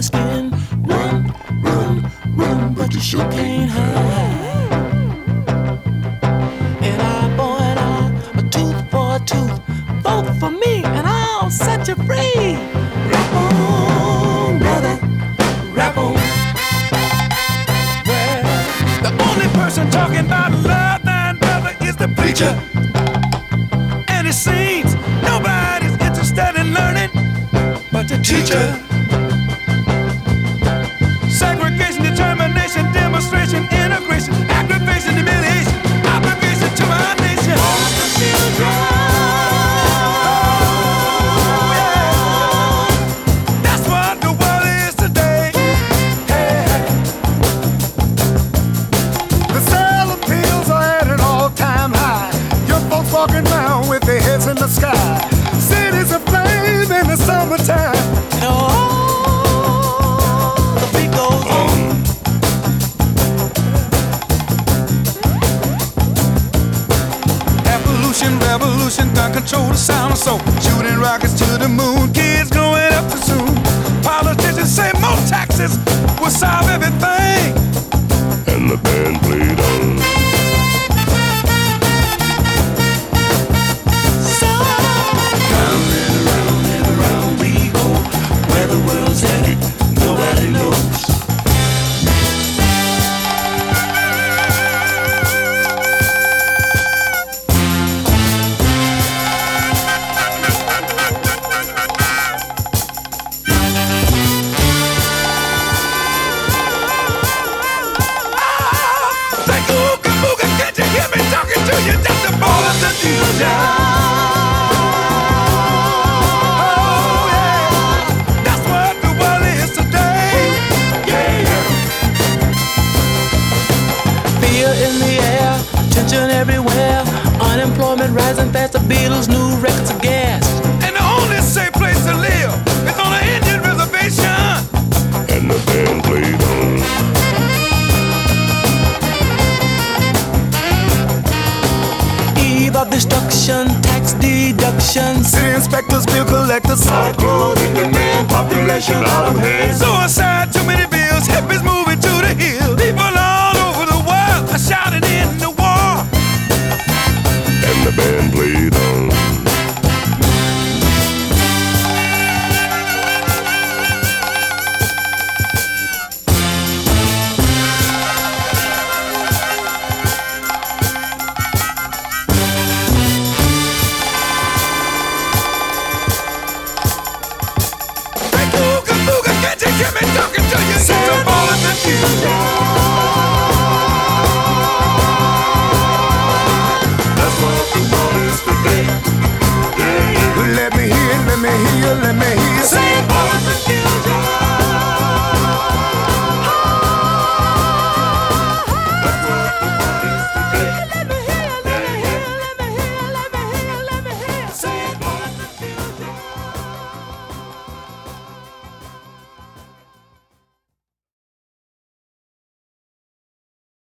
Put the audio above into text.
skin. Run, run, run, but you sure can't hide. An eye for an eye, a tooth for a tooth. Vote for me and I'll set you free. Rap on, brother, rap on. Well, the only person talking about love, thine brother, is the preacher. And it seems nobody's interested in learning but the teacher. Segregation, determination, demonstration, integration, aggravation, humiliation, obligation to our nation. All the children. Oh, yeah. That's what the world is today. Hey, hey. The sale of pills are at an all-time high. Young folks walking around with their heads in the sky. Cities aflame in the summertime. The beat goes on. Evolution, revolution, done control the sound of soul. Shooting rockets to the moon, kids growing up too soon. Politicians say more taxes will solve everything. And the band played on. Round and around we go. Where the world's headed, nobody knows. Like ooga booga, can't you hear me talking to you? That's the ball of the future. Oh yeah, that's what the world is today. Yeah, yeah. Fear in the air, tension everywhere. Unemployment rising fast, the Beatles' new records of gas. And the only safe place to live is on an Indian reservation. And the band played on. Eve of destruction, tax deductions. City inspectors, bill collectors, Hardcore in the man population out of hand. suicide, too many bills, hippies moving to the hill. People all over the world are shouting in the war. And the band played on. Like ooga booga, can't you hear me talking to you? It's the ball of the future.